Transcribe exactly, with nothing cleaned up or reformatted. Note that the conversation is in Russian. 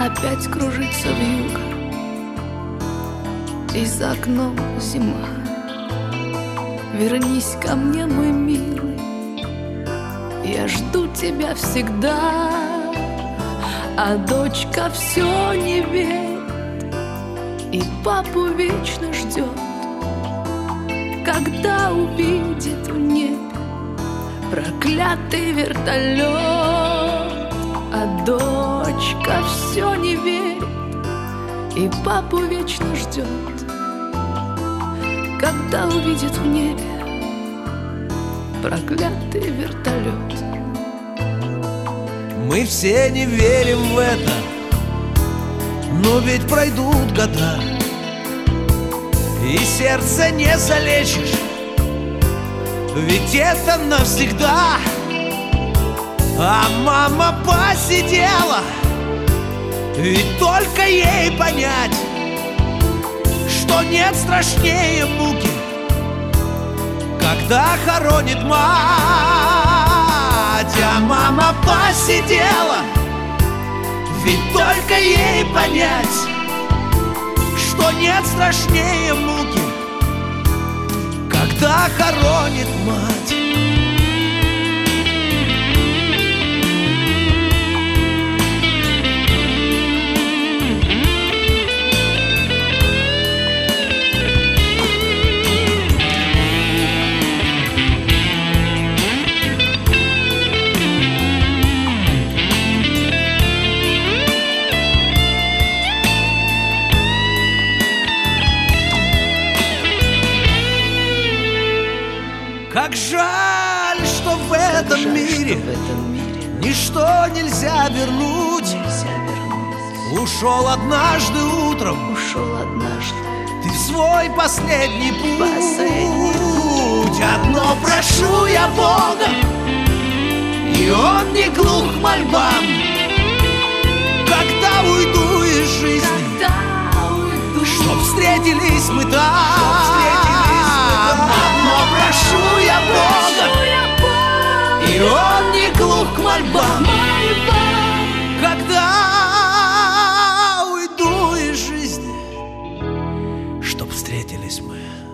опять кружится вьюга, и за окном зима. Вернись ко мне, мой милый, я жду тебя всегда. А дочка все не верит и папу вечно ждет, когда увидит в небе проклятый вертолет. А дочка все не верит и папу вечно ждет, когда увидит в небе проклятый вертолет. Мы все не верим в это, но ведь пройдут года, и сердце не залечишь, ведь это навсегда. А мама посидела, ведь только ей понять, что нет страшнее муки, когда хоронит мать. А мама посидела, ведь только ей понять, что нет страшнее муки, когда хоронит мать. Как жаль, что в этом, жаль, мире, что в этом мире ничто нельзя вернуть. Нельзя вернуть. Ушел однажды утром, Ушел однажды ты в свой последний путь. Последний путь. Одно прошу я Бога, и Он не глух к мольбам. Когда уйду из жизни, Когда уйду, чтоб встретились мы там. Одно прошу я Бога, и Он не глух к мольбам. Когда уйду из жизни, чтоб встретились мы.